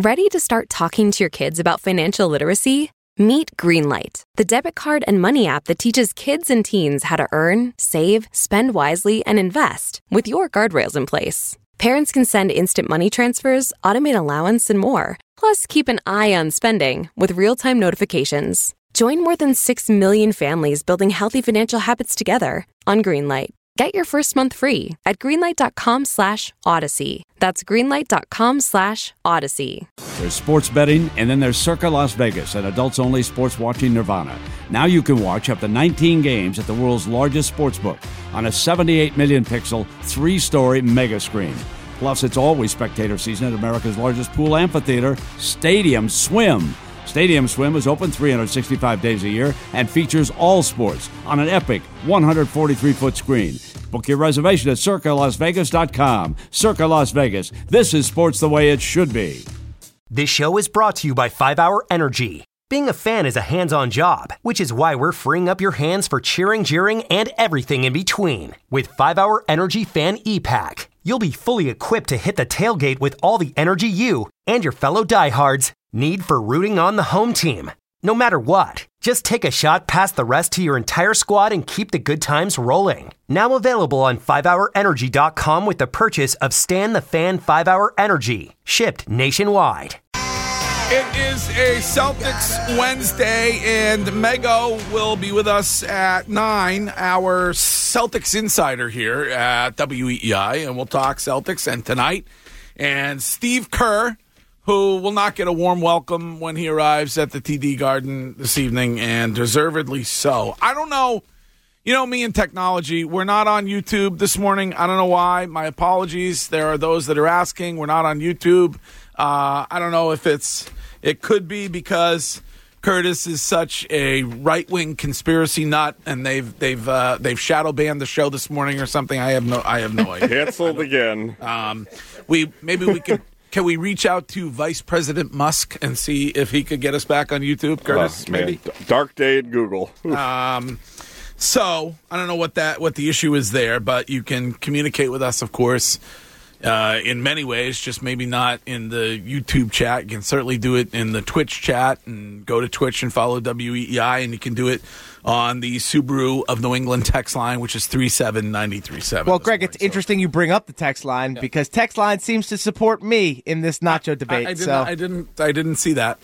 Ready to start talking to your kids about financial literacy? Meet Greenlight, the debit card and money app that teaches kids and teens how to earn, save, spend wisely, and invest with your guardrails in place. Parents can send instant money transfers, automate allowance, and more. Plus, keep an eye on spending with real-time notifications. Join more than 6 million families building healthy financial habits together on Greenlight. Get your first month free at greenlight.com/Odyssey. That's greenlight.com/Odyssey. There's sports betting, and then there's Circa Las Vegas, an adults-only sports watching nirvana. Now you can watch up to 19 games at the world's largest sportsbook on a 78 million pixel, 3-story mega screen. Plus, it's always spectator season at America's largest pool amphitheater, Stadium Swim. Stadium Swim is open 365 days a year and features all sports on an epic 143-foot screen. Book your reservation at CircaLasVegas.com. Circa Las Vegas. This is sports the way it should be. This show is brought to you by 5 Hour Energy. Being a fan is a hands-on job, which is why we're freeing up your hands for cheering, jeering, and everything in between. With 5 Hour Energy Fan E-Pack, you'll be fully equipped to hit the tailgate with all the energy you and your fellow diehards need for rooting on the home team. No matter what, just take a shot past the rest to your entire squad and keep the good times rolling. Now available on 5hourenergy.com with the purchase of Stan the Fan 5 Hour Energy, shipped nationwide. It is a Celtics Wednesday, and Mego will be with us at 9, our Celtics insider here at WEEI, and we'll talk Celtics and tonight. And Steve Kerr, who will not get a warm welcome when he arrives at the TD Garden this evening, and deservedly so. I don't know. You know, me and technology, we're not on YouTube this morning. I don't know why. My apologies. There are those that are asking. We're not on YouTube. I don't know if it could be because Curtis is such a right-wing conspiracy nut, and they've shadow banned the show this morning or something. I have no idea. Canceled again. Can we reach out to Vice President Musk and see if he could get us back on YouTube, Curtis? Maybe dark day at Google. So I don't know what the issue is there, but you can communicate with us, of course, in many ways. Just maybe not in the YouTube chat. You can certainly do it in the Twitch chat, and go to Twitch and follow WEEI, and you can do it on the Subaru of New England text line, which is 37937. Well, Greg, it's interesting you bring up the text line because text line seems to support me in this nacho debate. I didn't see that.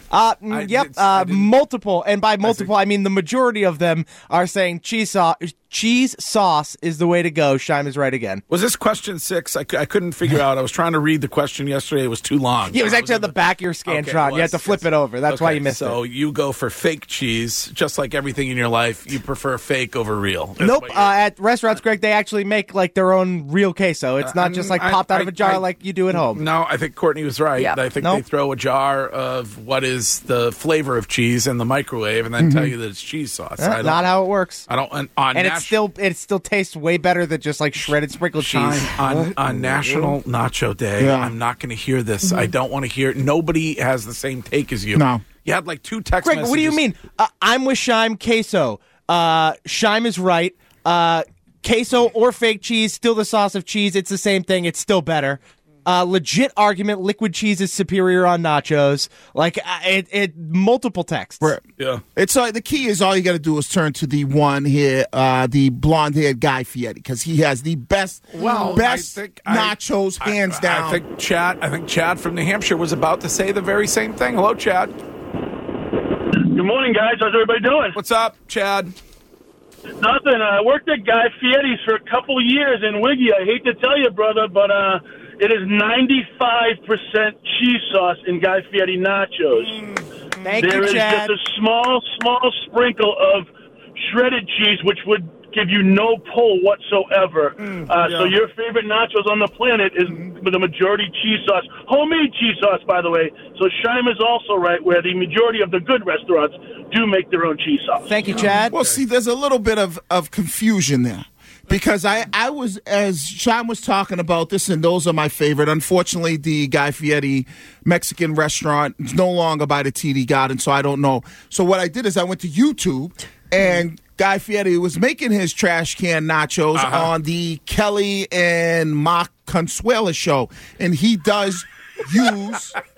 Multiple, and by multiple I mean the majority of them are saying cheese sauce is the way to go. Shime is right again. Was this question 6? I couldn't figure out. I was trying to read the question yesterday. It was too long. Yeah, it was actually on the back of your Scantron. You had to flip it over. That's why you missed it. So you go for fake cheese, just like everything in your life. You prefer fake over real. Nope. At restaurants, Greg, they actually make like their own real queso. It's not just like popped out of a jar like you do at home. No, I think Courtney was right. Yeah. I think they throw a jar of what is the flavor of cheese in the microwave and then tell you that it's cheese sauce. Not how it works. I don't. It still tastes way better than just like shredded sprinkled cheese. On National Nacho Day, I'm not going to hear this. I don't want to hear. Nobody has the same take as you. No. You had like 2 text messages. Greg, what do you mean? I'm with Shime queso. Shime is right. Queso or fake cheese, still the sauce of cheese. It's the same thing. It's still better. Legit argument, liquid cheese is superior on nachos. Like, multiple texts. Right. Yeah. It's the key is all you got to do is turn to the one here, the blonde-haired Guy Fieri, because he has the best nachos, hands down. I think Chad from New Hampshire was about to say the very same thing. Hello, Chad. Good morning, guys. How's everybody doing? What's up, Chad? Nothing. I worked at Guy Fieri's for a couple years in Wiggy. I hate to tell you, brother, but it is 95% cheese sauce in Guy Fieri nachos. Thank you, Chad. There is just a small sprinkle of shredded cheese, which would give you no pull whatsoever. So your favorite nachos on the planet is with the majority cheese sauce. Homemade cheese sauce, by the way. So Shime is also right, where the majority of the good restaurants do make their own cheese sauce. Thank you, Chad. Well, see, there's a little bit of confusion there. Because I was, as Sean was talking about this, and those are my favorite. Unfortunately, the Guy Fieri Mexican restaurant is no longer by the TD Garden, so I don't know. So what I did is I went to YouTube, and Guy Fieri was making his trash can nachos on the Kelly and Mark Consuela show, and he does use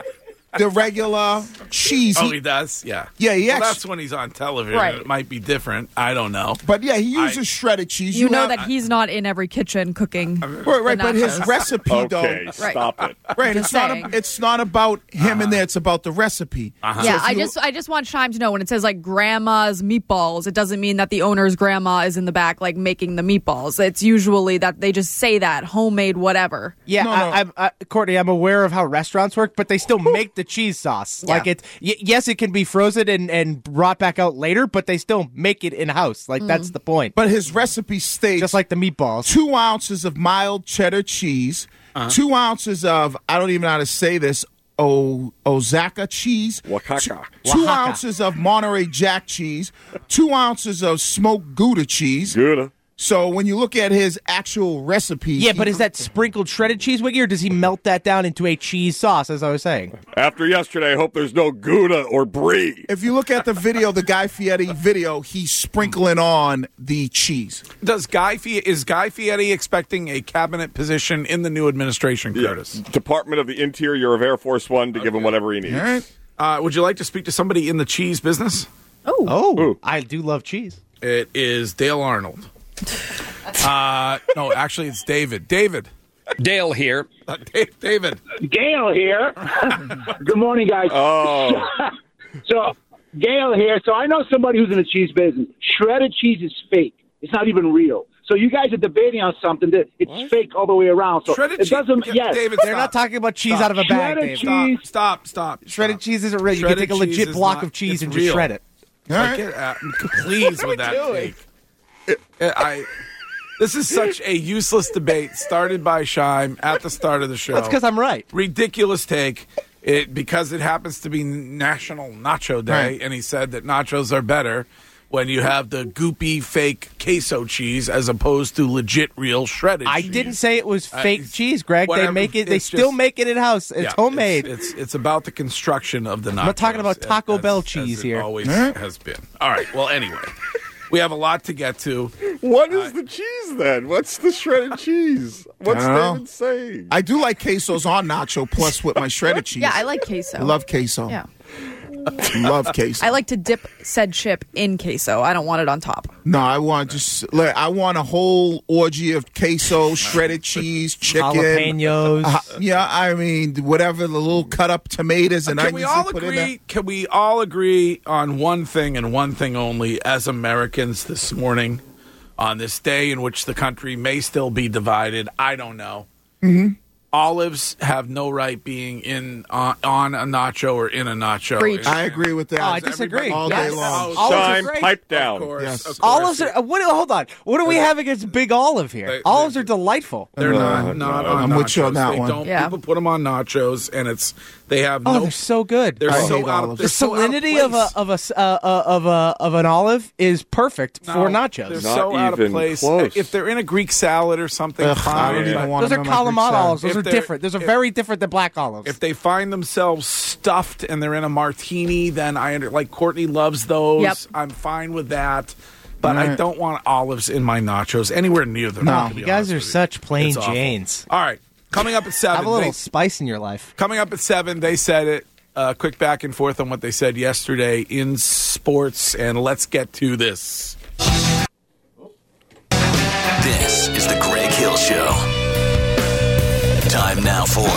the regular cheese. Oh, he does? Yeah. Yeah, he well, actu- that's when he's on television. Right. It might be different. I don't know. But yeah, he uses shredded cheese. You know have- that he's not in every kitchen cooking. Right, the but his nachos. recipe Okay, though. stop it. Right, Just it's not about him in there. It's about the recipe. Uh-huh. Yeah, So if I just want Shime to know when it says like grandma's meatballs, it doesn't mean that the owner's grandma is in the back like making the meatballs. It's usually that they just say that homemade whatever. Yeah, No. Courtney, I'm aware of how restaurants work, but they still make the cheese sauce. Yeah. Like yes, it can be frozen and brought back out later, but they still make it in house. Like that's the point. But his recipe states Just like the meatballs. 2 ounces of mild cheddar cheese, 2 ounces of, I don't even know how to say this, Osaka cheese, Oaxaca. 2 ounces of Monterey Jack cheese, 2 ounces of smoked Gouda cheese. Gouda. So when you look at his actual recipe, Yeah, but is that sprinkled shredded cheese, Wiggy, or does he melt that down into a cheese sauce, as I was saying? After yesterday, I hope there's no Gouda or Brie. if you look at the video, the Guy Fieri video, he's sprinkling on the cheese. Is Guy Fieri expecting a cabinet position in the new administration, Curtis? Department of the Interior of Air Force One to give him whatever he needs. All right. Would you like to speak to somebody in the cheese business? Oh, Ooh. I do love cheese. It is Dale Arnold. No, actually, it's David. David. Dale here. David. Gail here. Good morning, guys. Oh, So, Gail here. So, I know somebody who's in the cheese business. Shredded cheese is fake. It's not even real. So, you guys are debating on something that it's fake all the way around. So, Shredded it cheese. doesn't. Yes. David, They're not talking about cheese out of a bag, Shredded Dave. cheese. Stop. Shredded cheese isn't real. You can Shredded take a cheese legit is block not- of cheese it's and real. just shred it. All right. Please with that take. This is such a useless debate started by Shime at the start of the show. That's because I'm right. Ridiculous take. Because it happens to be National Nacho Day, Right. and he said that nachos are better when you have the goopy fake queso cheese as opposed to legit real shredded I cheese. didn't say it was fake it's- cheese, Greg. whatever, They make it. They it's still just- make it in house. It's Yeah, homemade. It's about the construction of the nachos. I'm not talking about Taco as- Bell as cheese it here. Always has been. All right. Well, anyway, we have a lot to get to. what is the cheese then? What's the shredded cheese? What's I don't know. David saying? I do like quesos on nacho plus with my shredded cheese. Yeah, I like queso. I love queso. Yeah. Love queso. I like to dip said chip in queso. I don't want it on top. No, I want I want a whole orgy of queso, shredded cheese, chicken, Jalapenos. yeah, I mean whatever the little cut up tomatoes and Can we onions all they put in there. agree? Can we all agree on one thing and one thing only as Americans this morning, on this day in which the country may still be divided? I don't know. Mm-hmm. Olives have no right being on a nacho or in a nacho. Preach. I agree with that. Oh, I disagree. All Yes. day long. Oh, Olives are Shime, great. pipe Of down. course, Yes. of course. Olives are. Hold on. What do we have against Big Olive here? Olives are delightful. They're not on I'm nachos. with you on that They one. don't. Yeah. People put them on nachos, and they have Oh, no. they're so good. They're I so hate out of olives. they're The so out salinity place. of an olive is perfect for No, nachos. They're Not so out of even place. close. If they're in a Greek salad or something, Ugh, I fine. don't even but want Those are them in my Greek Kalamata salad. olives. Those If are they're- different. Those are very different than black olives. If they find themselves stuffed and they're in a martini, then like Courtney loves those. Yep. I'm fine with that. But I Right. don't want olives in my nachos anywhere near them. No. to be you guys honest are with you. such plain It's awful. Janes. All right. Coming up at 7. Have a little spice in your life. Coming up at 7, they said it. Quick back and forth on what they said yesterday in sports, and let's get to this. This is the Greg Hill Show. Time now for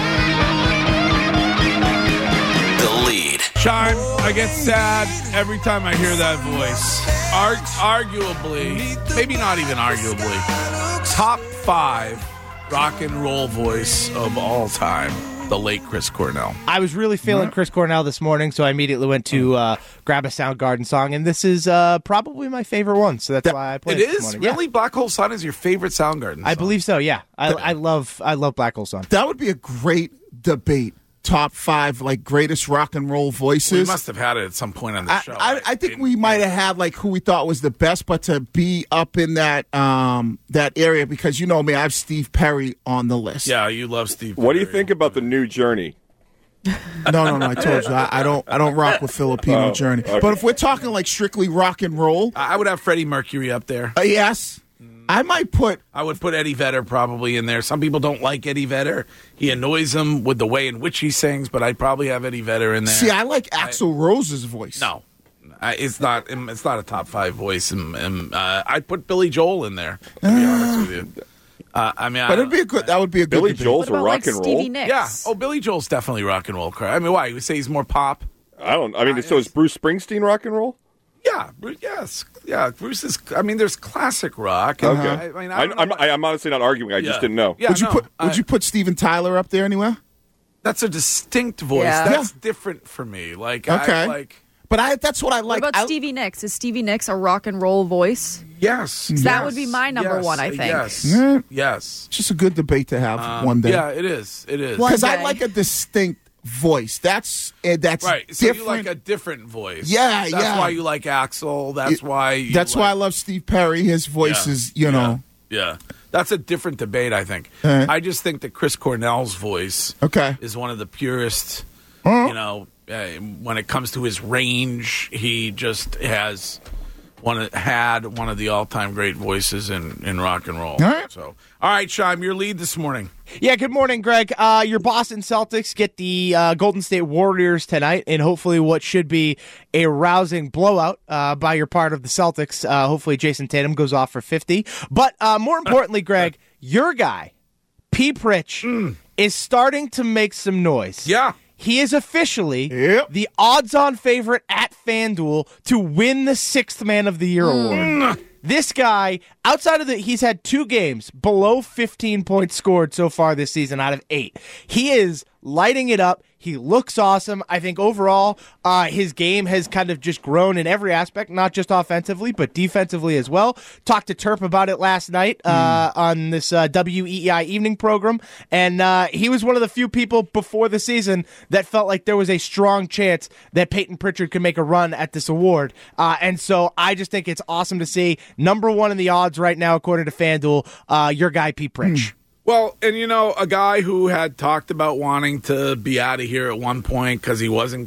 The Lead. Shime, I get sad every time I hear that voice. Arguably, maybe not even arguably, top 5 rock and roll voice of all time, the late Chris Cornell. I was really feeling Chris Cornell this morning, so I immediately went to grab a Soundgarden song, and this is probably my favorite one, so that's why I played It it this is? morning. Really? Yeah. Black Hole Sun is your favorite Soundgarden I song? believe so, yeah. I love Black Hole Sun. That would be a great debate. Top 5 like greatest rock and roll We voices. must have had it at some point on the show. I think we might have had like who we thought was the best, but to be up in that that area because you know me, I have Steve Perry on the list. Yeah, you love Steve What do you Perry. think about the new Journey? No. I told you I don't rock with Filipino Journey. okay. But if we're talking like strictly rock and roll, I would have Freddie Mercury up there. yes. I might put. I would put Eddie Vedder probably in there. Some people don't like Eddie Vedder. He annoys them with the way in which he sings, but I'd probably have Eddie Vedder in there. See, I like Axl Rose's voice. No. It's not a top 5 voice. I'd put Billy Joel in there, to be honest with you. But it'd be that would be a good Billy debate. Joel's a rock like and roll. Stevie Nicks? Yeah. Oh, Billy Joel's definitely rock and roll. I mean, why? You would say he's more pop? So is Bruce Springsteen rock and roll? Yeah. Yes. Yeah. Bruce is. I mean, there's classic rock. Okay. I'm honestly not arguing. I just didn't know. Yeah, Would you put Steven Tyler up there anywhere? That's a distinct voice. Yeah. That's different for me. Okay. But that's what I like. What about Stevie Nicks? Is Stevie Nicks a rock and roll voice? Yes. That would be my number one, I think. Yes. Yeah. Yes. It's just a good debate to have one day. Yeah, it is. It is. One Because I day. like a distinct voice. That's right. So different. you like a different voice. Yeah, That's why you like Axl. That's why. Why I love Steve Perry. His voice is, Yeah. That's a different debate, I think. I just think that Chris Cornell's voice is one of the purest, when it comes to his range, he just had one of the all-time great voices in rock and roll. All right. So, all right, Shime, your lead this morning. Yeah, good morning, Greg. Your Boston Celtics get the Golden State Warriors tonight, and hopefully what should be a rousing blowout by your part of the Celtics. Hopefully Jason Tatum goes off for 50. But more importantly, Greg, your guy, P. Pritch, is starting to make some noise. Yeah. He is officially the odds-on favorite at FanDuel to win the Sixth Man of the Year award. This guy, he's had 2 games below 15 points scored so far this season out of 8. He is lighting it up. He looks awesome. I think overall, his game has kind of just grown in every aspect, not just offensively, but defensively as well. Talked to Terp about it last night on this WEEI evening program, and he was one of the few people before the season that felt like there was a strong chance that Peyton Pritchard could make a run at this award. And so I just think it's awesome to see. Number 1 in the odds right now, according to FanDuel, your guy, Pete Pritch. Well, and a guy who had talked about wanting to be out of here at one point because he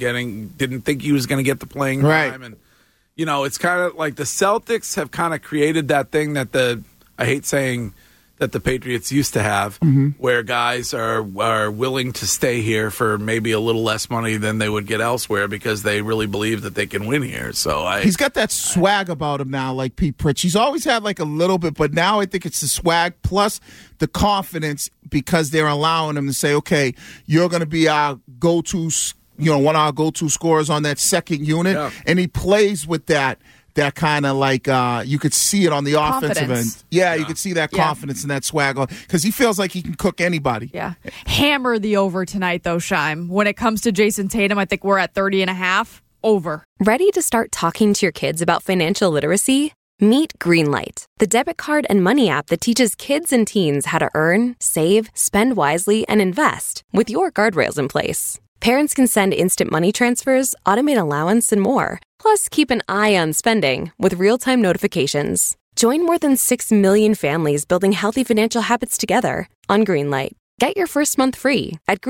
didn't think he was going to get the playing time. And, it's kind of like the Celtics have kind of created that thing that I hate saying that the Patriots used to have, where guys are willing to stay here for maybe a little less money than they would get elsewhere because they really believe that they can win here. So he's got that swag about him now, like Pete Pritch. He's always had like a little bit, but now I think it's the swag plus the confidence because they're allowing him to say, okay, you're going to be our go-to, one of our go-to scorers on that second unit. Yeah. And he plays with that kind of like you could see it on the offensive end. Yeah, you could see that confidence and that swag because he feels like he can cook anybody. Yeah. Hammer the over tonight, though, Shime. When it comes to Jason Tatum, I think we're at 30.5. Over. Ready to start talking to your kids about financial literacy? Meet Greenlight, the debit card and money app that teaches kids and teens how to earn, save, spend wisely, and invest with your guardrails in place. Parents can send instant money transfers, automate allowance, and more. Plus, keep an eye on spending with real-time notifications. Join more than 6 million families building healthy financial habits together on Greenlight. Get your first month free at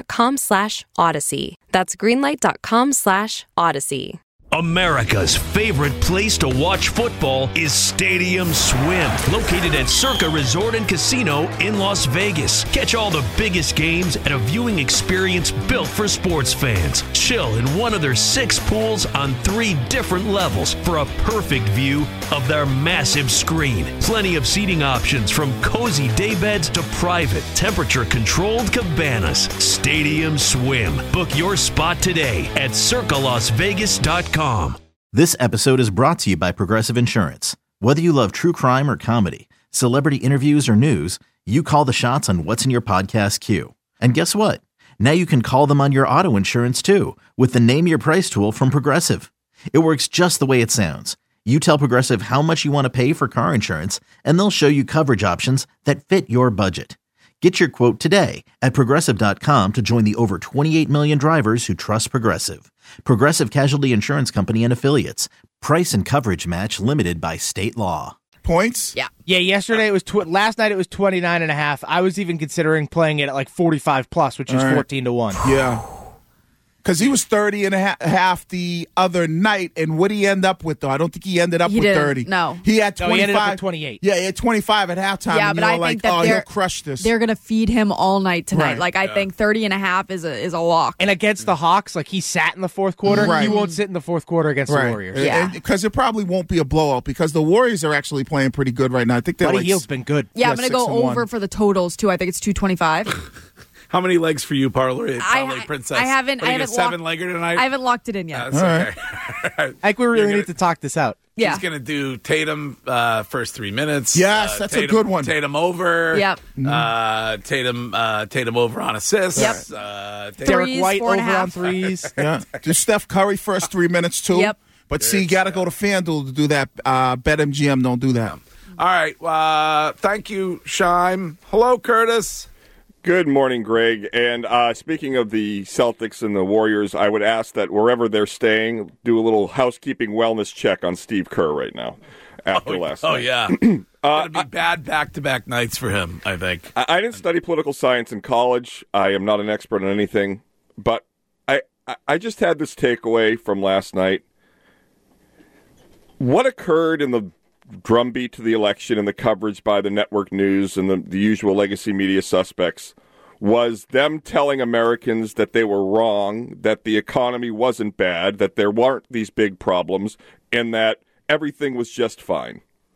greenlight.com/Odyssey. That's greenlight.com/Odyssey. America's favorite place to watch football is Stadium Swim, located at Circa Resort and Casino in Las Vegas. Catch all the biggest games at a viewing experience built for sports fans. Chill in one of their 6 pools on 3 different levels for a perfect view of their massive screen. Plenty of seating options from cozy daybeds to private, temperature-controlled cabanas. Stadium Swim. Book your spot today at circalasvegas.com. This episode is brought to you by Progressive Insurance. Whether you love true crime or comedy, celebrity interviews or news, you call the shots on what's in your podcast queue. And guess what? Now you can call them on your auto insurance too with the Name Your Price tool from Progressive. It works just the way it sounds. You tell Progressive how much you want to pay for car insurance, and they'll show you coverage options that fit your budget. Get your quote today at Progressive.com to join the over 28 million drivers who trust Progressive. Progressive Casualty Insurance Company and Affiliates. Price and coverage match limited by state law. Points? Yeah. Yesterday it was last night it was 29.5. I was even considering playing it at like 45 plus, which is 14-1. Yeah. Because he was 30 and a half the other night, and what did he end up with, though? I don't think he ended up with 30. No. He had 25. No, he ended up with 28. Yeah, he had 25 at halftime, Yeah, and but you I were think like, that he'll crush this. They're going to feed him all night tonight. Right. Like, I think 30 and a half is a lock. And against the Hawks, like he sat in the fourth quarter. Right. He won't sit in the fourth quarter against the Warriors. Yeah. Because it probably won't be a blowout because the Warriors are actually playing pretty good right now. I think they're Buddy Hield's been good. Yeah, I'm going to go 6-1. over for the totals, too. I think it's 225. How many legs for you, Parlay Princess? I haven't 7-legger tonight? I haven't locked it in yet. That's okay. I think we really need to talk this out. Yeah. He's going to do Tatum first 3 minutes. Yes, that's a good one. Tatum over. Yep. Tatum over on assists. Yep. Derek White over 4.5. on threes. Yeah. Do Steph Curry first 3 minutes, too. Yep. But see, you got to go to FanDuel to do that. BetMGM don't do that. All right. Thank you, Shime. Hello, Curtis. Good morning, Greg. And speaking of the Celtics and the Warriors, I would ask that wherever they're staying, do a little housekeeping wellness check on Steve Kerr right now after last night. Oh, yeah. Going to be bad back-to-back nights for him, I think. I didn't study political science in college. I am not an expert on anything. But I just had this takeaway from last night. What occurred in the drumbeat to the election and the coverage by the network news and the usual legacy media suspects was them telling Americans that they were wrong, that the economy wasn't bad, that there weren't these big problems, and that everything was just fine.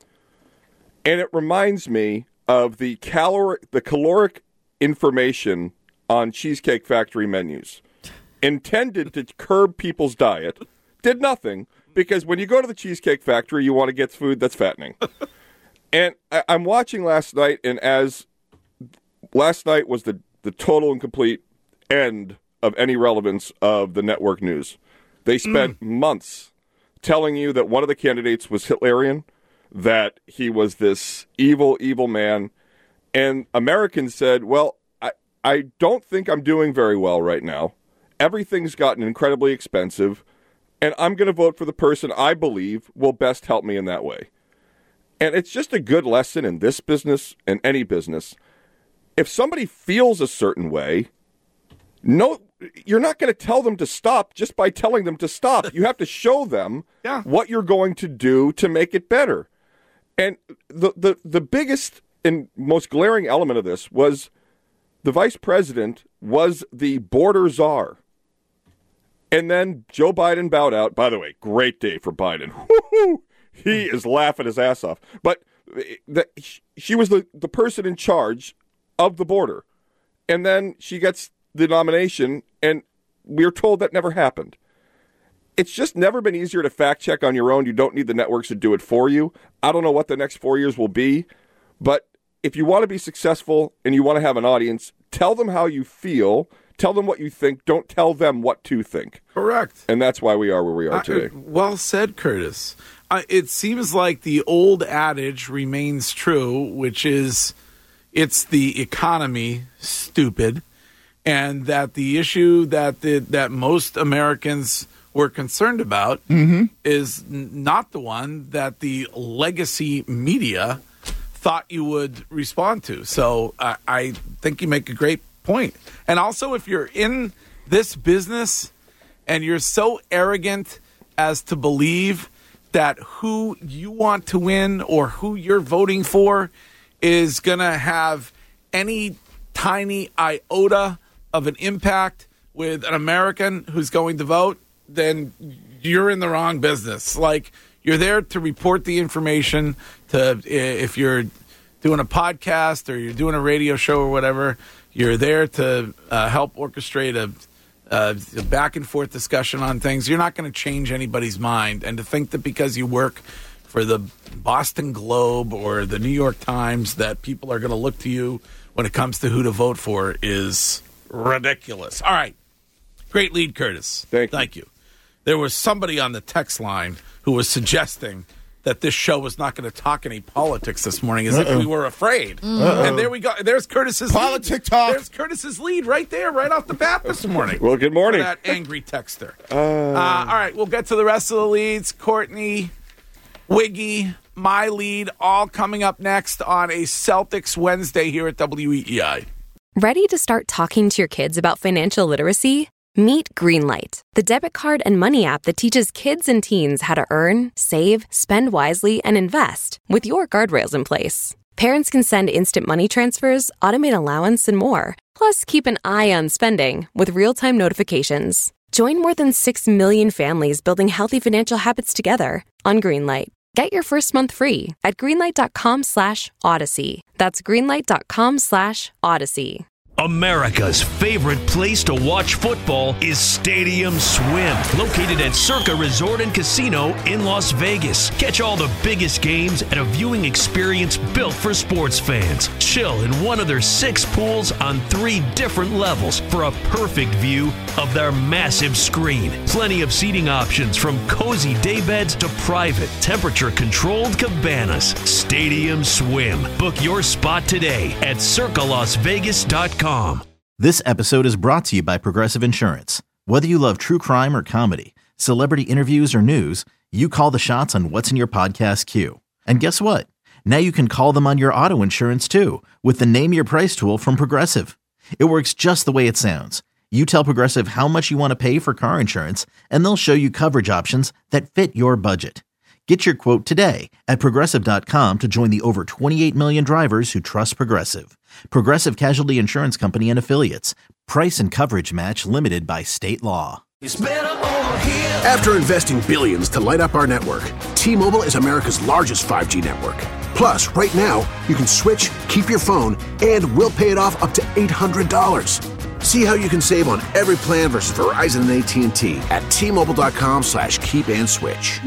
And it reminds me of the caloric information on Cheesecake Factory menus, intended to curb people's diet, did nothing. Because when you go to the Cheesecake Factory, you want to get food that's fattening. And I'm watching last night, and as last night was the total and complete end of any relevance of the network news. They spent months telling you that one of the candidates was Hitlerian, that he was this evil, evil man. And Americans said, well, I don't think I'm doing very well right now. Everything's gotten incredibly expensive. And I'm going to vote for the person I believe will best help me in that way. And it's just a good lesson in this business and any business. If somebody feels a certain way, no, you're not going to tell them to stop just by telling them to stop. You have to show them what you're going to do to make it better. And the biggest and most glaring element of this was the vice president was the border czar. And then Joe Biden bowed out. By the way, great day for Biden. Woo-hoo! He is laughing his ass off. But she was the person in charge of the border. And then she gets the nomination, and we're told that never happened. It's just never been easier to fact check on your own. You don't need the networks to do it for you. I don't know what the next 4 years will be, but if you want to be successful and you want to have an audience, tell them how you feel. Tell them what you think. Don't tell them what to think. Correct. And that's why we are where we are today. Well said, Curtis. It seems like the old adage remains true, which is it's the economy, stupid, and that the issue that most Americans were concerned about is not the one that the legacy media thought you would respond to. So I think you make a great point. And also, if you're in this business and you're so arrogant as to believe that who you want to win or who you're voting for is going to have any tiny iota of an impact with an American who's going to vote, then you're in the wrong business. Like, you're there to report the information, to if you're doing a podcast or you're doing a radio show or whatever, you're there to help orchestrate a back and forth discussion on things. You're not going to change anybody's mind. And to think that because you work for the Boston Globe or the New York Times that people are going to look to you when it comes to who to vote for is ridiculous. All right. Great lead, Curtis. Thank you. There was somebody on the text line who was suggesting that this show was not going to talk any politics this morning, as if we were afraid. And there we go. There's Curtis's Politic talk. There's Curtis's lead right there, right off the bat this morning. Well, good morning. For that angry texter. All right, we'll get to the rest of the leads. Courtney, Wiggy, my lead, all coming up next on a Celtics Wednesday here at WEEI. Ready to start talking to your kids about financial literacy? Meet Greenlight, the debit card and money app that teaches kids and teens how to earn, save, spend wisely, and invest with your guardrails in place. Parents can send instant money transfers, automate allowance, and more. Plus, keep an eye on spending with real-time notifications. Join more than 6 million families building healthy financial habits together on Greenlight. Get your first month free at greenlight.com/Odyssey. That's greenlight.com/Odyssey. America's favorite place to watch football is Stadium Swim, located at Circa Resort and Casino in Las Vegas. Catch all the biggest games at a viewing experience built for sports fans. Chill in one of their 6 pools on 3 different levels for a perfect view of their massive screen. Plenty of seating options from cozy daybeds to private, temperature-controlled cabanas. Stadium Swim. Book your spot today at circalasvegas.com. This episode is brought to you by Progressive Insurance. Whether you love true crime or comedy, celebrity interviews or news, you call the shots on what's in your podcast queue. And guess what? Now you can call them on your auto insurance too with the Name Your Price tool from Progressive. It works just the way it sounds. You tell Progressive how much you want to pay for car insurance, and they'll show you coverage options that fit your budget. Get your quote today at Progressive.com to join the over 28 million drivers who trust Progressive. Progressive Casualty Insurance Company and Affiliates. Price and coverage match limited by state law. After investing billions to light up our network, T-Mobile is America's largest 5G network. Plus, right now, you can switch, keep your phone, and we'll pay it off up to $800. See how you can save on every plan versus Verizon and AT&T at T-Mobile.com/keep-and-switch.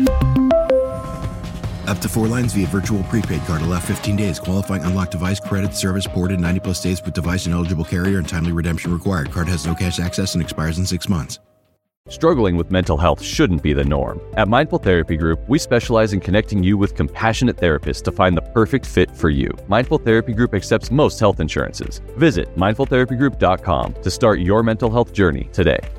Up to 4 lines via virtual prepaid card. Allow 15 days. Qualifying unlocked device credit service ported 90+ days with device and eligible carrier and timely redemption required. Card has no cash access and expires in 6 months. Struggling with mental health shouldn't be the norm. At Mindful Therapy Group, we specialize in connecting you with compassionate therapists to find the perfect fit for you. Mindful Therapy Group accepts most health insurances. Visit mindfultherapygroup.com to start your mental health journey today.